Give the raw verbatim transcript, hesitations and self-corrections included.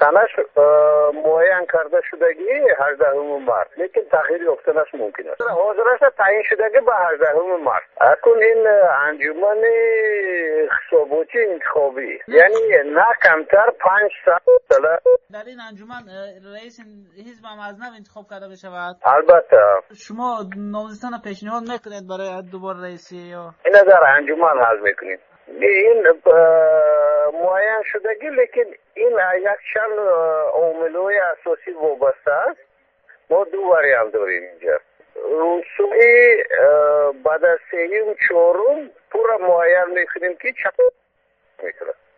سنش معین کرده شدگی هجدهم مارس، لیکن تغییر یافتنش ممکن است. حاضرش تعیین شدگی به هجدهم مارس. اکنون این انجمن حساباتی انتخابی یعنی نه کمتر پنج سال در این انجمن رئیس حزب هم از نو انتخاب کرده بشود. البته شما نامزدتان پیشنهاد میکنید برای دوباره رئیسی یا این در انجمن حل میکنید. این معین شدگی لیکن این یک چند عامل‌های اساسی وابسته است. ما دو واریانت داریم اینجا. روسوی بعد از سوم چهارم پورا معین میکنیم که چند میکنه.